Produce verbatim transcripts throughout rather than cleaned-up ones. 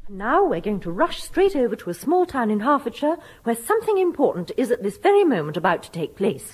Now we're going to rush straight over to a small town in Hertfordshire where something important is at this very moment about to take place.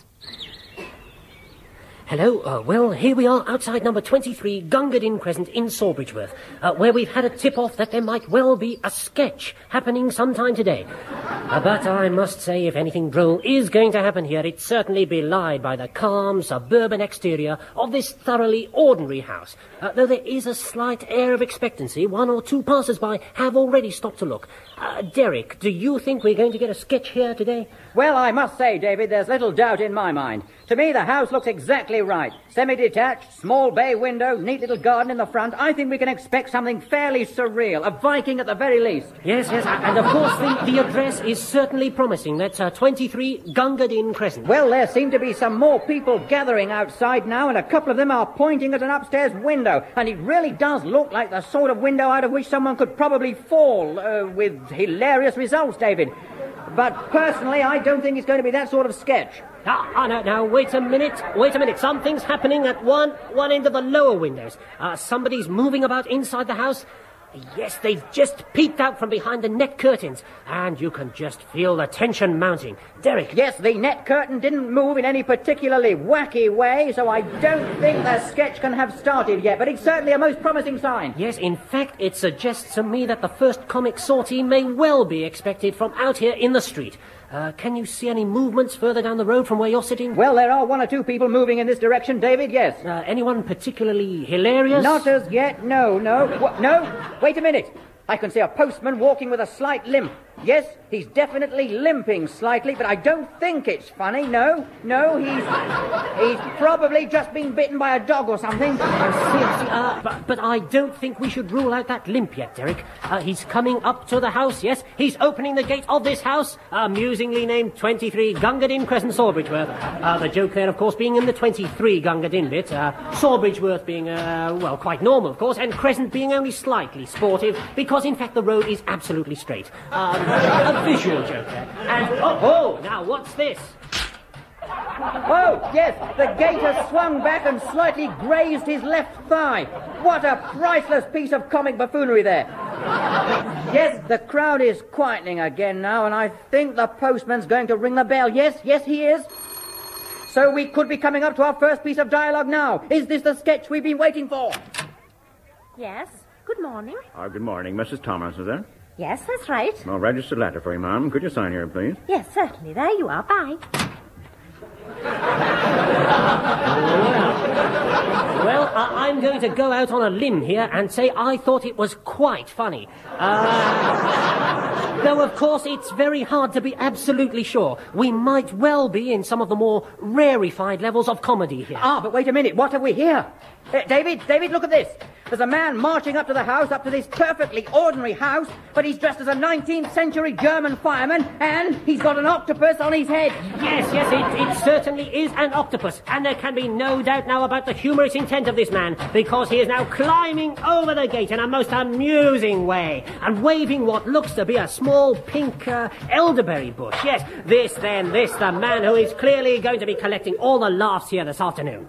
Hello, uh, well, here we are outside number twenty-three Gunga Din Crescent in Sawbridgeworth, uh, where we've had a tip-off that there might well be a sketch happening sometime today. Uh, but I must say, if anything droll is going to happen here, it's certainly belied by the calm, suburban exterior of this thoroughly ordinary house. Uh, though there is a slight air of expectancy, one or two passers-by have already stopped to look. Uh, Derek, do you think we're going to get a sketch here today? Well, I must say, David, there's little doubt in my mind. To me, the house looks exactly right. Semi-detached, small bay window, neat little garden in the front. I think we can expect something fairly surreal, a Viking at the very least. Yes, yes, and of course the, the address is certainly promising. That's uh, twenty-three Gunga Din Crescent. Well, there seem to be some more people gathering outside now, and a couple of them are pointing at an upstairs window. And it really does look like the sort of window out of which someone could probably fall, uh, with hilarious results, David. But personally, I don't think it's going to be that sort of sketch. Ah, ah, now, now, wait a minute, wait a minute. Something's happening at one, one end of the lower windows. Uh, somebody's moving about inside the house. Yes, they've just peeped out from behind the net curtains, and you can just feel the tension mounting. Derek? Yes, the net curtain didn't move in any particularly wacky way, so I don't think the sketch can have started yet, but it's certainly a most promising sign. Yes, in fact, it suggests to me that the first comic sortie may well be expected from out here in the street. Uh, can you see any movements further down the road from where you're sitting? Well, there are one or two people moving in this direction, David, yes. Uh, anyone particularly hilarious? Not as yet, no, no. What, no, wait a minute. I can see a postman walking with a slight limp. Yes, he's definitely limping slightly, but I don't think it's funny. No, no, he's he's probably just been bitten by a dog or something. I see, I see. Uh, but, but I don't think we should rule out that limp yet, Derek. Uh, he's coming up to the house, yes. He's opening the gate of this house, amusingly named twenty-three Gunga Din Crescent, Sawbridgeworth. Uh, the joke there, of course, being in the twenty-three Gunga Din bit. Uh, Sawbridgeworth being, uh, well, quite normal, of course, and Crescent being only slightly sportive, because, in fact, the road is absolutely straight. Um, a visual joke there. And, oh, oh, now, what's this? Oh, yes, the gate has swung back and slightly grazed his left thigh. What a priceless piece of comic buffoonery there. Yes, the crowd is quietening again now, and I think the postman's going to ring the bell. Yes, yes, he is. So we could be coming up to our first piece of dialogue now. Is this the sketch we've been waiting for? Yes, good morning. Uh, good morning. Missus Thomas, is there? Yes, that's right. I'll register letter for you, ma'am. Could you sign here, please? Yes, certainly. There you are. Bye. Well, uh, I'm going to go out on a limb here and say I thought it was quite funny. Uh, though, of course, it's very hard to be absolutely sure. We might well be in some of the more rarefied levels of comedy here. Ah, but wait a minute. What have we here? Uh, David, David, look at this. There's a man marching up to the house, up to this perfectly ordinary house, but he's dressed as a nineteenth century German fireman, and he's got an octopus on his head. Yes, yes, it, it certainly is an octopus, and there can be no doubt now about the humorous intent of this man, because he is now climbing over the gate in a most amusing way, and waving what looks to be a small pink uh, elderberry bush. Yes, this then, this, the man who is clearly going to be collecting all the laughs here this afternoon.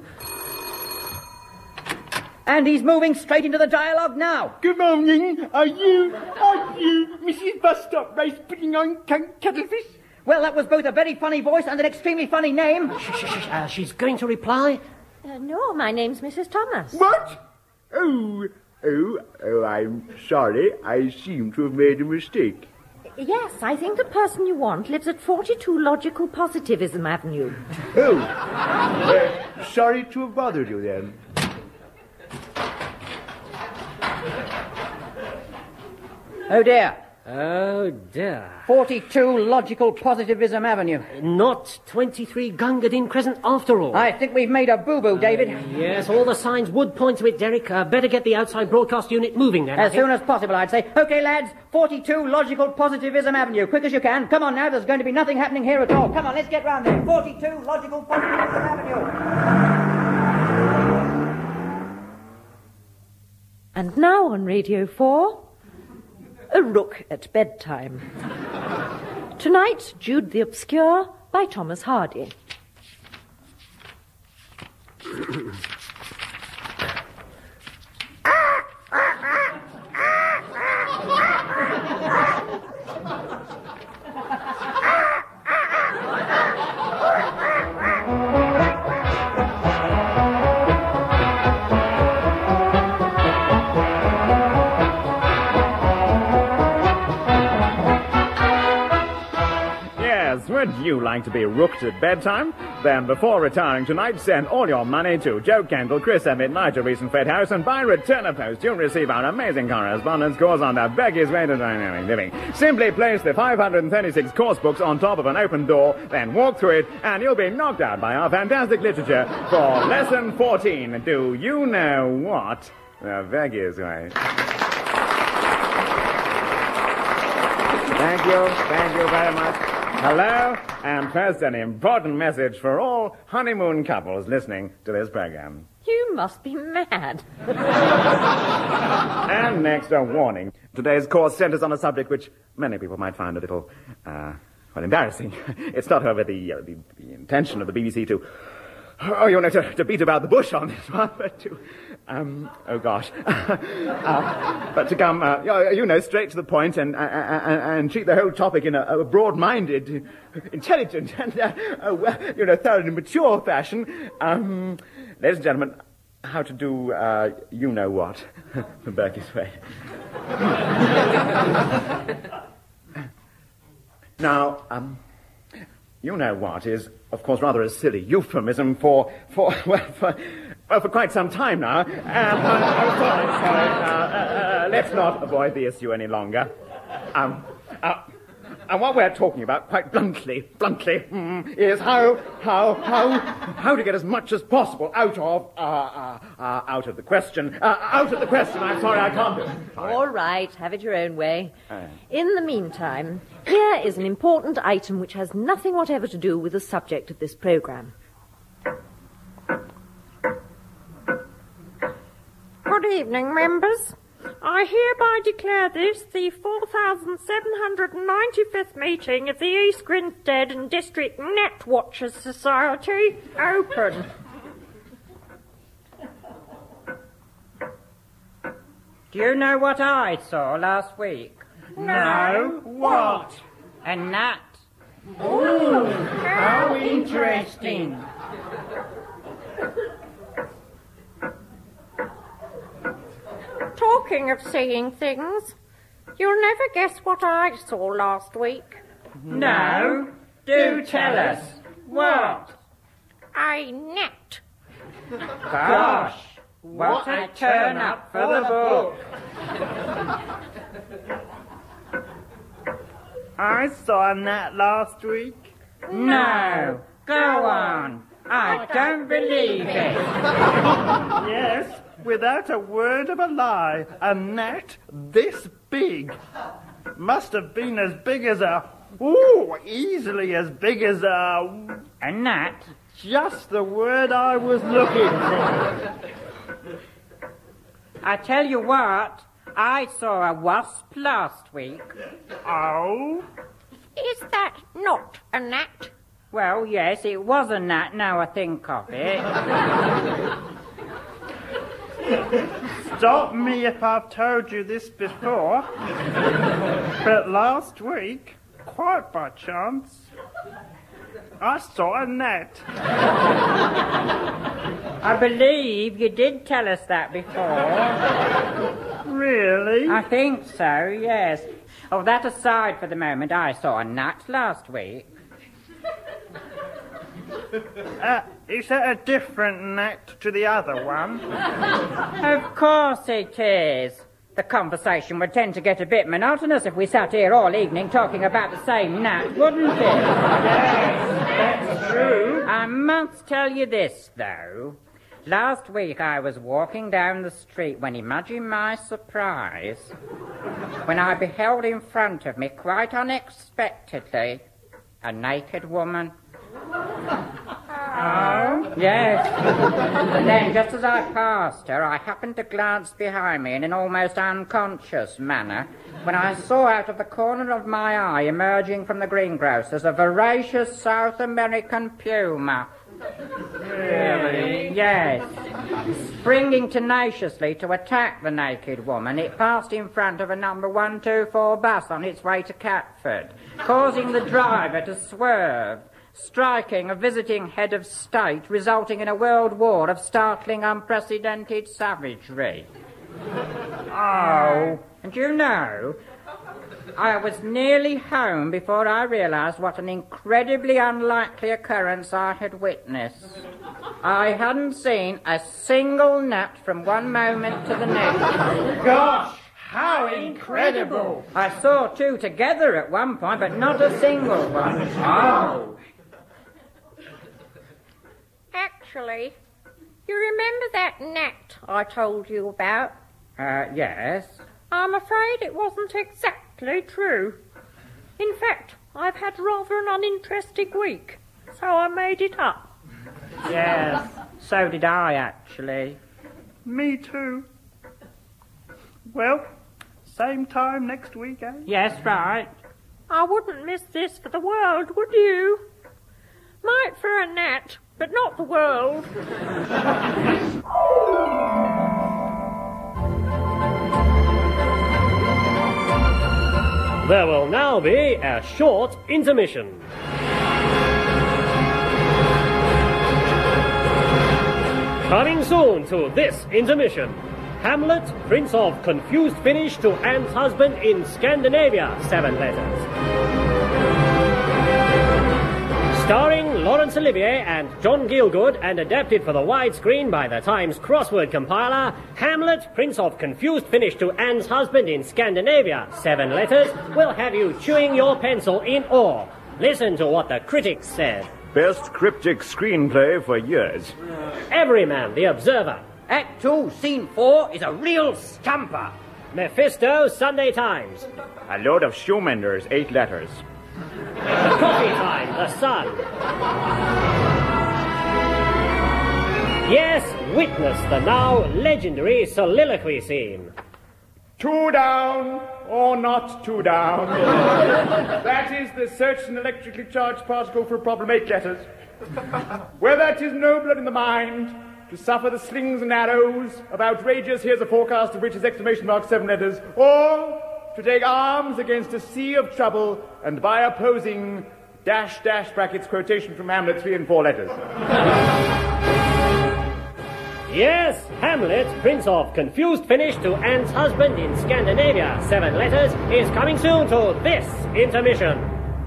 And he's moving straight into the dialogue now. Good morning. Are you, are you Missus Bustop Race putting on c- cuttlefish? Well, that was both a very funny voice and an extremely funny name. Shh, shh, shh. Uh, she's going to reply. Uh, no, my name's Missus Thomas. What? Oh, oh, oh, I'm sorry. I seem to have made a mistake. Yes, I think the person you want lives at forty-two Logical Positivism Avenue. Oh, uh, sorry to have bothered you then. Oh, dear. Oh, dear. forty-two Logical Positivism Avenue. Not twenty-three Gunga Din Crescent after all. I think we've made a boo-boo, David. Uh, yes, all the signs would point to it, Derek. Uh, better get the outside broadcast unit moving then. As soon as possible, I'd say. OK, lads, forty-two Logical Positivism Avenue. Quick as you can. Come on now, there's going to be nothing happening here at all. Come on, let's get round there. forty-two Logical Positivism Avenue. And now on Radio four... A Rook at Bedtime. Tonight, Jude the Obscure by Thomas Hardy. Would you like to be rooked at bedtime? Then before retiring tonight, send all your money to Joe Kendall, Chris Emmett, Nigel Reese and Fred House, and by return of post, you'll receive our amazing correspondence course on the Becky's Way to Dynamic Living. Simply place the five hundred thirty-six course books on top of an open door, then walk through it, and you'll be knocked out by our fantastic literature for lesson fourteen. Do you know what? The Becky's Way. Thank you, thank you very much. Hello, and first an important message for all honeymoon couples listening to this program. You must be mad. And next, a warning. Today's course centers on a subject which many people might find a little, uh, well, embarrassing. It's not, however, the, uh, the, the intention of the B B C to, oh, you know, to, to beat about the bush on this one, but to, um, oh gosh, uh, but to come, uh, you know, straight to the point and, uh, and, and treat the whole topic in a, a broad-minded, intelligent, and, uh, uh, you know, thoroughly mature fashion. Um, ladies and gentlemen, how to do, uh, you know what, the Berkey's Way. Now, um, you know what is, of course, rather a silly euphemism for, for, well, for, well, for quite some time now. Um, I'm sorry, sorry. Uh, uh, uh, let's not avoid the issue any longer. Um, uh, and what we're talking about, quite bluntly, bluntly, mm, is how, how, how, how to get as much as possible out of, uh, uh, uh, out of the question, uh, out of the question. I'm sorry, I can't do it. Sorry. All right, have it your own way. Uh. In the meantime, here is an important item which has nothing whatever to do with the subject of this programme. Good evening, members. I hereby declare this the four thousand seven hundred ninety-fifth meeting of the East Grinstead and District Net Watchers Society open. Do you know what I saw last week? No. What? A gnat. Ooh, how interesting. Talking of seeing things, you'll never guess what I saw last week. No. Do tell us. What? A gnat. Gosh, what a turn up for the book. I saw a gnat last week. No. Go on. I don't believe it. Yes, without a word of a lie. A gnat this big. Must have been as big as a... Ooh, easily as big as a... A gnat? Just the word I was looking for. I tell you what, I saw a wasp last week. Oh? Is that not a gnat? Well, yes, it was a gnat, now I think of it. Stop me if I've told you this before. But last week, quite by chance, I saw a gnat. I believe you did tell us that before. Really? I think so, yes. Oh, that aside for the moment, I saw a gnat last week. Uh, is that a different gnat to the other one? Of course it is. The conversation would tend to get a bit monotonous if we sat here all evening talking about the same gnat, wouldn't it? Yes, that's true. I must tell you this, though. Last week I was walking down the street when, imagine my surprise, when I beheld in front of me, quite unexpectedly, a naked woman. Oh? Yes. And then, just as I passed her, I happened to glance behind me in an almost unconscious manner when I saw out of the corner of my eye, emerging from the greengrocer's, a voracious South American puma. Really? Yes. Springing tenaciously to attack the naked woman, it passed in front of a number one two four bus on its way to Catford, causing the driver to swerve, striking a visiting head of state, resulting in a world war of startling, unprecedented savagery. Oh, and you know, I was nearly home before I realised what an incredibly unlikely occurrence I had witnessed. I hadn't seen a single gnat from one moment to the next. Gosh, how incredible! I saw two together at one point, but not a single one. Oh! Actually, you remember that gnat I told you about? Uh, yes. I'm afraid it wasn't exactly true. In fact, I've had rather an uninteresting week, so I made it up. Yes, so did I, actually. Me too. Well, same time next week, eh? Yes, right. I wouldn't miss this for the world, would you? Might for a gnat, but not the world. There will now be a short intermission. Coming soon to this intermission, Hamlet, Prince of Confused Finish to Anne's Husband in Scandinavia, seven letters. Starring Laurence Olivier and John Gielgud and adapted for the widescreen by the Times crossword compiler, Hamlet, Prince of Confused Finish to Anne's Husband in Scandinavia, seven letters, will have you chewing your pencil in awe. Listen to what the critics said. Best cryptic screenplay for years. Everyman, the Observer. Act two, Scene four is a real stumper. Mephisto, Sunday Times. A load of shoemenders, eight letters. Coffee Time, The Sun. Yes, witness the now legendary soliloquy scene. Two down or not two down. That is the search an electrically charged particle for problem eight letters. Where that is no blood in the mind, to suffer the slings and arrows of outrageous, here's a forecast of which is exclamation mark seven letters, or to take arms against a sea of trouble and by opposing dash dash brackets quotation from Hamlet three and four letters. Yes, Hamlet, Prince of Confused Finish to Anne's Husband in Scandinavia, seven letters, is coming soon to this intermission.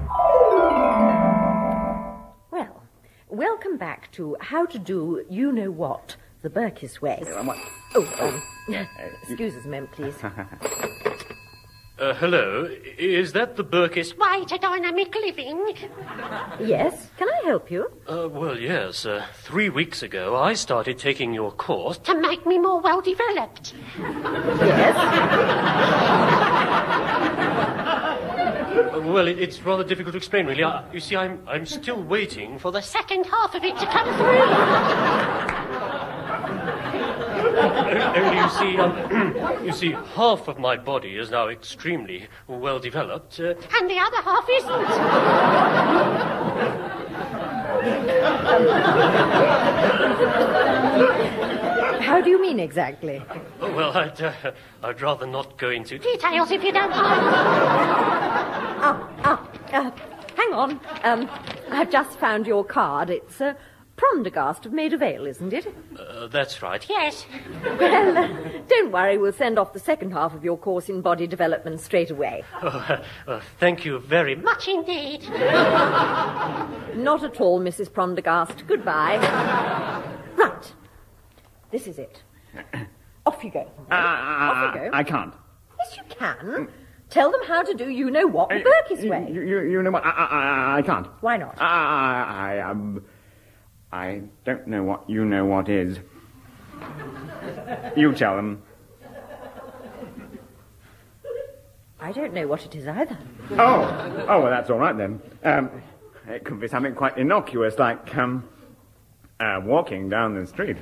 Well, welcome back to How to Do You Know What, the Burkiss way. Oh, um, excuse us a moment, please. Uh, hello, is that the Burkiss? Why, to dynamic living? Yes, can I help you? Uh, well, yes. Uh, three weeks ago, I started taking your course. To make me more well-developed. Yes. Uh, well, it, it's rather difficult to explain, really. I, you see, I'm, I'm still waiting for the... Second half of it to come through. Only you see, um, you see, half of my body is now extremely well developed. Uh, and the other half isn't. How do you mean exactly? oh, well, I'd, uh, I'd rather not go into Details if you don't mind. Ah, ah, uh, hang on. Um, I've just found your card. It's, uh, Prendergast of Maida Vale, isn't it? Uh, that's right. Yes. Well, uh, don't worry, we'll send off the second half of your course in body development straight away. Oh, uh, uh, thank you very much. Much indeed. Not at all, Missus Prendergast. Goodbye. Right. This is it. Off you go. Uh, Off you go. I can't. Yes, you can. Tell them how to do you-know-what the Burkiss way. You, you, you know what? I, I, I can't. Why not? I, I, um, I don't know what you know what is. You tell them. I don't know what it is either. Oh, oh, well, that's all right then. Um, it could be something quite innocuous, like um, uh, walking down the street.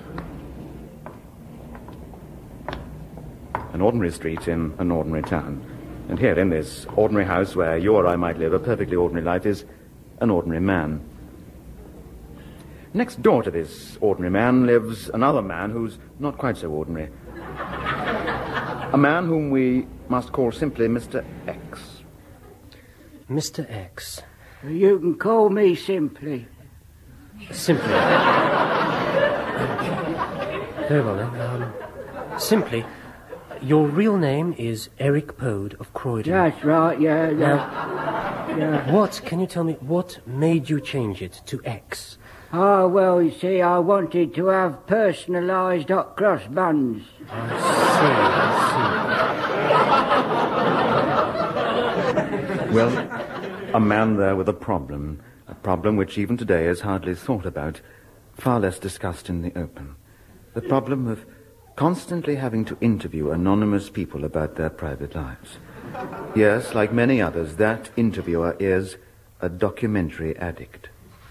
An ordinary street in an ordinary town. And here in this ordinary house where you or I might live a perfectly ordinary life is an ordinary man. Next door to this ordinary man lives another man who's not quite so ordinary. A man whom we must call simply Mister X. Mister X. You can call me simply. Simply. Very well, then. Um, simply, Your real name is Eric Pode of Croydon. That's right, yeah. Now, yeah. what, can you tell me, what made you change it to X? Oh, well, you see, I wanted to have personalised hot cross buns. I see, I see. Well, a man there with a problem. A problem which even today is hardly thought about, far less discussed in the open. The problem of constantly having to interview anonymous people about their private lives. Yes, like many others, that interviewer is a documentary addict.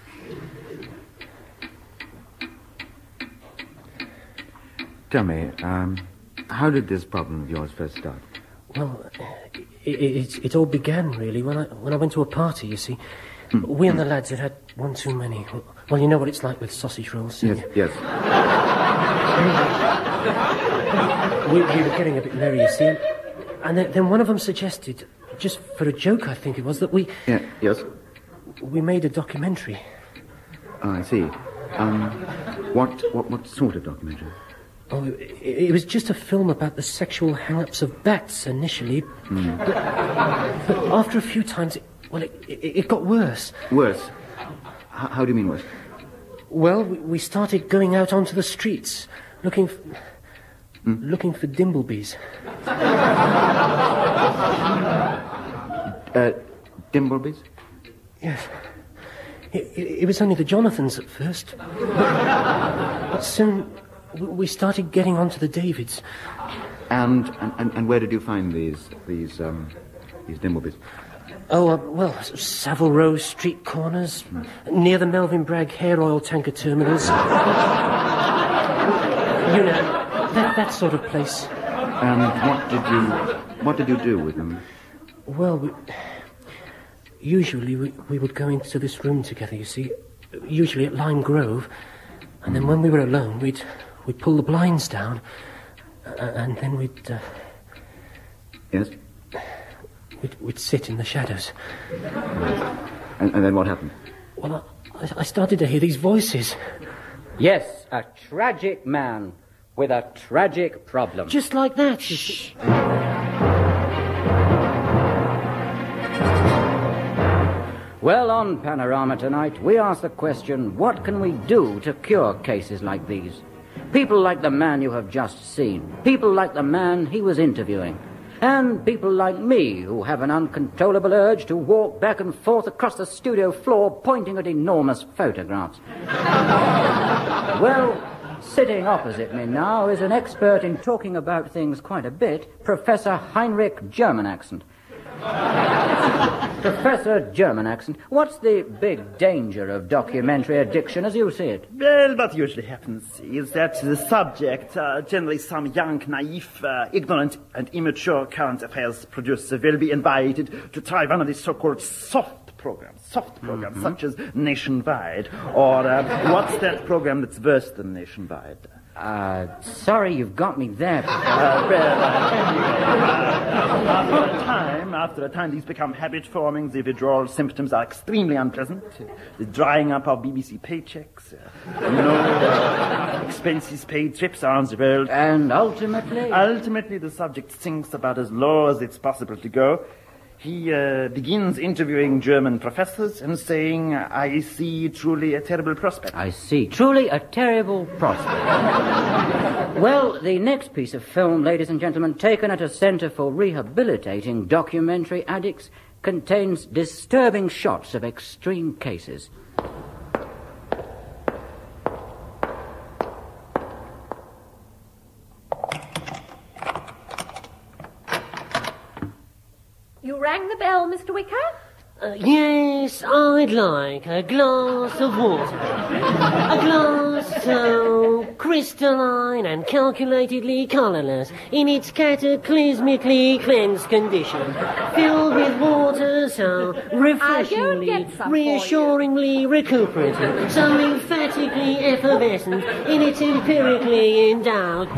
Tell me, um, how did this problem of yours first start? Well, it, it, it all began, really, when I, when I went to a party, you see. Mm. We and the lads had had one too many. Well, you know what it's like with sausage rolls. Yes, yes. we, we were getting a bit merry, you see. And then, then one of them suggested, just for a joke, I think it was, that we... Yeah, yes? We made a documentary. Oh, I see. Um, what, what, what sort of documentary? Oh, it, it was just a film about the sexual hang-ups of bats, initially. Mm. But, but after a few times, it, well, it, it, it got worse. Worse? H- how do you mean worse? Well, we, we started going out onto the streets, looking for... Mm? Looking for dimblebees. uh, dimblebees? Yes. It, it, it was only the Jonathans at first. But, but soon we started getting onto the Davids. And, and, and where did you find these, these, um, these dimblebees? Oh, uh, well, Savile Row street corners, mm. near the Melvin Bragg hair oil tanker terminals. You know... That, that sort of place. And what did you what did you do with them? Well, we, usually we, we would go into this room together, you see, usually at Lime Grove, and then when we were alone, we'd we'd pull the blinds down, uh, and then we'd... Uh, yes? We'd, we'd sit in the shadows. And, and then what happened? Well, I, I started to hear these voices. Yes, a tragic man. With a tragic problem. Just like that. Shh. Well, on Panorama tonight, we ask the question, what can we do to cure cases like these? People like the man you have just seen. People like the man he was interviewing. And people like me, who have an uncontrollable urge to walk back and forth across the studio floor pointing at enormous photographs. Well... Sitting opposite me now is an expert in talking about things quite a bit, Professor Heinrich Germanaccent. Professor Germanaccent, what's the big danger of documentary addiction as you see it? Well, what usually happens is that the subject, uh, generally some young, naive, uh, ignorant and immature current affairs producer, will be invited to try one of these so-called soft programs, soft programs, mm-hmm. such as Nationwide, or uh, what's that program that's worse than Nationwide? Uh, sorry, you've got me there. Uh, well, uh, after a time, after a time, these become habit-forming. The withdrawal symptoms are extremely unpleasant. The drying up of B B C paychecks, uh, you know, uh, expenses paid, trips around the world. And ultimately? Ultimately, the subject sinks about as low as it's possible to go. He uh, begins interviewing German professors and saying, I see truly a terrible prospect. I see. Truly a terrible prospect. Well, the next piece of film, ladies and gentlemen, taken at a centre for rehabilitating documentary addicts, contains disturbing shots of extreme cases. You rang the bell, Mister Wicker? Uh, yes, I'd like a glass of water. A glass so crystalline and calculatedly colourless in its cataclysmically cleansed condition, filled with water so refreshingly, reassuringly recuperative, so emphatically effervescent in its empirically endowed...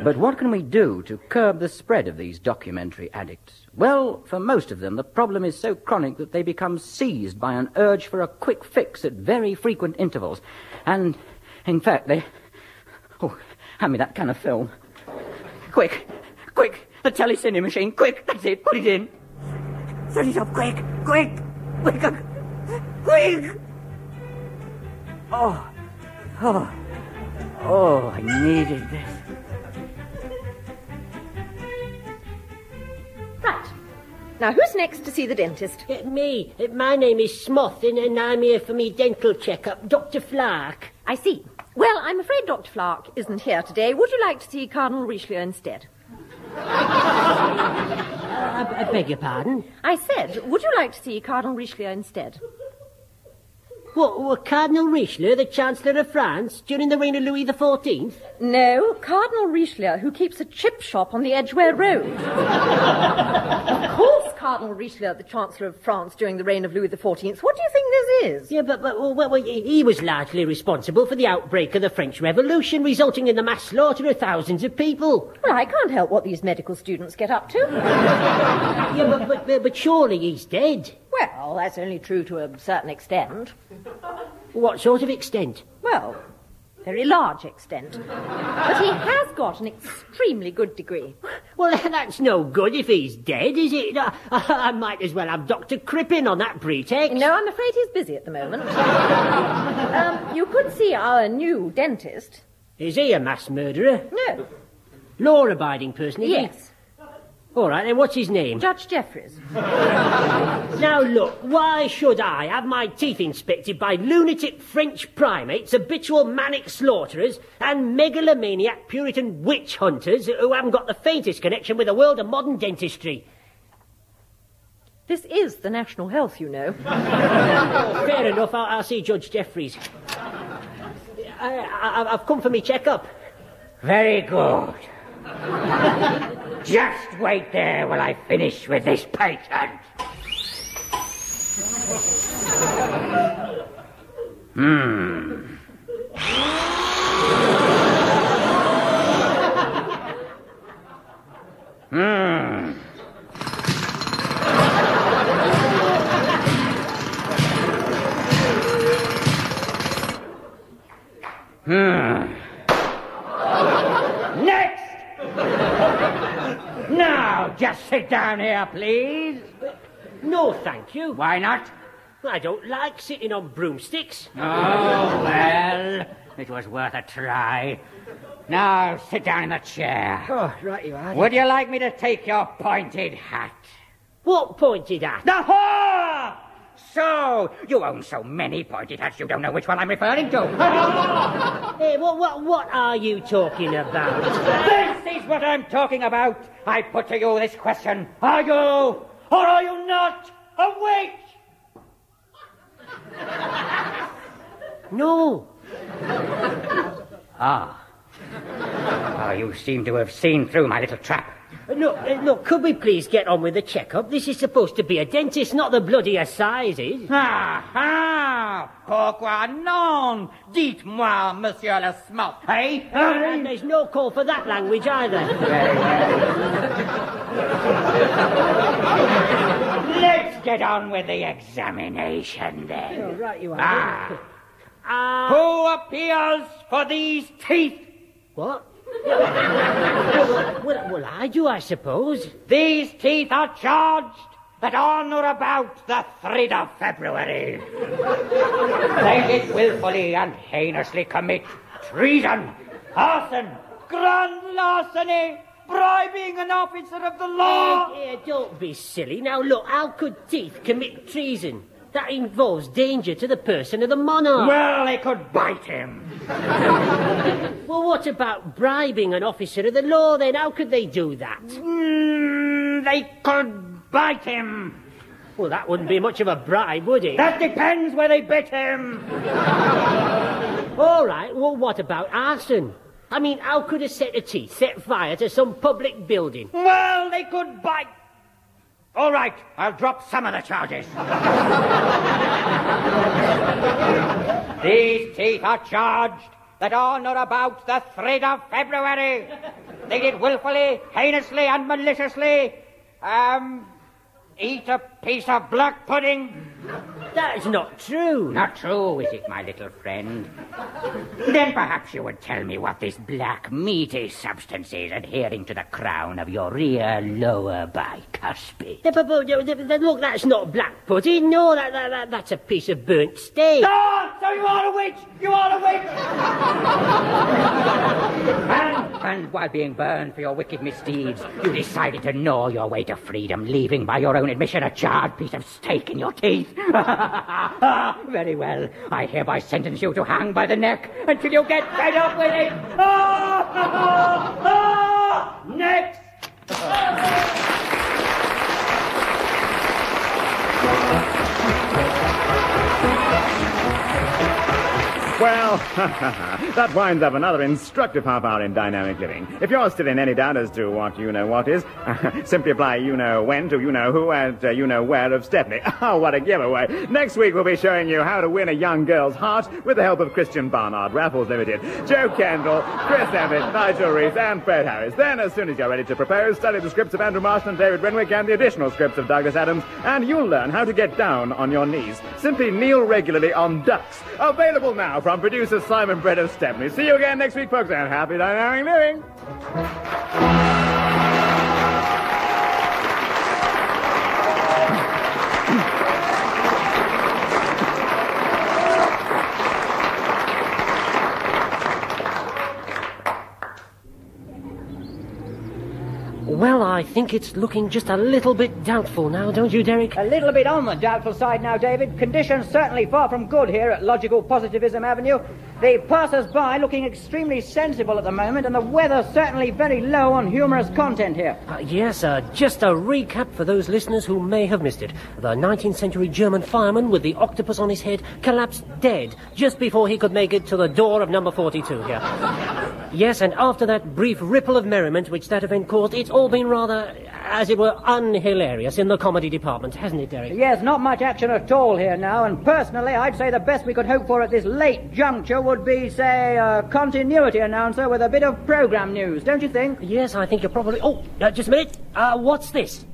But what can we do to curb the spread of these documentary addicts? Well, for most of them, the problem is so chronic that they become seized by an urge for a quick fix at very frequent intervals. And, in fact, they... Oh, hand me that can of film. Quick, quick, the telecine machine, quick, that's it, put it in. Set it up, quick, quick, quick, quick! Oh, oh, oh, I needed this. Right. Now, who's next to see the dentist? Uh, me. Uh, my name is Smoth, and, and I'm here for me dental checkup. Doctor Flark. I see. Well, I'm afraid Doctor Flark isn't here today. Would you like to see Cardinal Richelieu instead? I, I beg your pardon? I said, would you like to see Cardinal Richelieu instead? What, what, Cardinal Richelieu, the Chancellor of France, during the reign of Louis the fourteenth? No, Cardinal Richelieu, who keeps a chip shop on the Edgware Road. Of course, Cardinal Richelieu, the Chancellor of France during the reign of Louis the fourteenth. What do you think this is? Yeah, but, but well, well, he was largely responsible for the outbreak of the French Revolution, resulting in the mass slaughter of thousands of people. Well, I can't help what these medical students get up to. Yeah, but, but, but, but surely he's dead. Well, that's only true to a certain extent. What sort of extent? Well, very large extent. But he has got an extremely good degree. Well, that's no good if he's dead, is it? I, I might as well have Doctor Crippen on that pretext. No, I'm afraid he's busy at the moment. um, you could see our new dentist. Is he a mass murderer? No. Law-abiding person, is he? Yes. All right, then what's his name? Judge Jeffries. Now, look, why should I have my teeth inspected by lunatic French primates, habitual manic slaughterers, and megalomaniac Puritan witch hunters who haven't got the faintest connection with the world of modern dentistry? This is the national health, you know. Oh, fair enough, I'll, I'll see Judge Jeffries. I, I, I've come for me check-up. Very good. Just wait there while I finish with this patient. Hmm. Hmm. Hmm. Next! Now, just sit down here, please. No, thank you. Why not? I don't like sitting on broomsticks. Oh, well, it was worth a try. Now, sit down in the chair. Oh, right you are. Would you like me to take your pointed hat? What pointed hat? Aha! So, you own so many pointed hats you don't know which one I'm referring to. Hey, what, what, what are you talking about? This is what I'm talking about. I put to you this question. Are you, or are you not, a witch? No. Ah. Oh, you seem to have seen through my little trap. Look, uh, look, could we please get on with the checkup? This is supposed to be a dentist, not the bloody assizes. Ah, ah! Pourquoi non? Dites-moi, Monsieur le Smoth, eh? And there's no call for that language either. Let's get on with the examination, then. Oh, right you are. Ah. Uh, Who appeals for these teeth? What? well, well, well, I do, I suppose. These teeth are charged at on or about the third of February. They did willfully and heinously commit treason, arson, grand larceny, bribing an officer of the law. Uh, uh, don't be silly. Now, look, how could teeth commit treason? That involves danger to the person of the monarch. Well, they could bite him. Well, what about bribing an officer of the law, then? How could they do that? Mm, they could bite him. Well, that wouldn't be much of a bribe, would it? That depends where they bit him. All right, well, what about arson? I mean, how could a set of teeth set fire to some public building? Well, they could bite. All right, I'll drop some of the charges. These teeth are charged that on or about the third of February think it willfully, heinously, and maliciously, um, eat a piece of black pudding? That's not true. Not true, is it, my little friend? Then perhaps you would tell me what this black meaty substance is adhering to the crown of your rear lower bicuspid. Yeah, but, but, but, look, that's not black pudding. No, that, that, that, that's a piece of burnt steak. Oh, so you are a witch! You are a witch! and, and while being burned for your wicked misdeeds, you decided to gnaw your way to freedom, leaving, by your own admission, a charred piece of steak in your teeth. Ah, very well. I hereby sentence you to hang by the neck until you get fed up with it. Ah, ah, ah, next. Well, that winds up another instructive half hour in dynamic living. If you're still in any doubt as to what you-know-what is, simply apply you-know-when to you-know-who and uh, you-know-where of Stepney. Oh, what a giveaway. Next week we'll be showing you how to win a young girl's heart with the help of Christian Barnard, Raffles Limited, Joe Kendall, Chris Emmett, Nigel Reese and Fred Harris. Then, as soon as you're ready to propose, study the scripts of Andrew Marston, David Renwick and the additional scripts of Douglas Adams, and you'll learn how to get down on your knees. Simply kneel regularly on ducks. Available now from producer Simon Brett of Stepney. See you again next week, folks, and happy dynamic living. Well, I think it's looking just a little bit doubtful now, don't you, Derek? A little bit on the doubtful side now, David. Conditions certainly far from good here at Logical Positivism Avenue. The passers-by looking extremely sensible at the moment, and the weather certainly very low on humorous content here. Uh, yes, uh, just a recap for those listeners who may have missed it. The nineteenth century German fireman with the octopus on his head collapsed dead just before he could make it to the door of number forty-two here. Yes, and after that brief ripple of merriment which that event caused, it's all been rather, as it were, unhilarious in the comedy department, hasn't it, Derek? Yes, not much action at all here now, and personally, I'd say the best we could hope for at this late juncture would be, say, a continuity announcer with a bit of program news, don't you think? Yes, I think you're probably... Oh, uh, just a minute. Uh, what's this?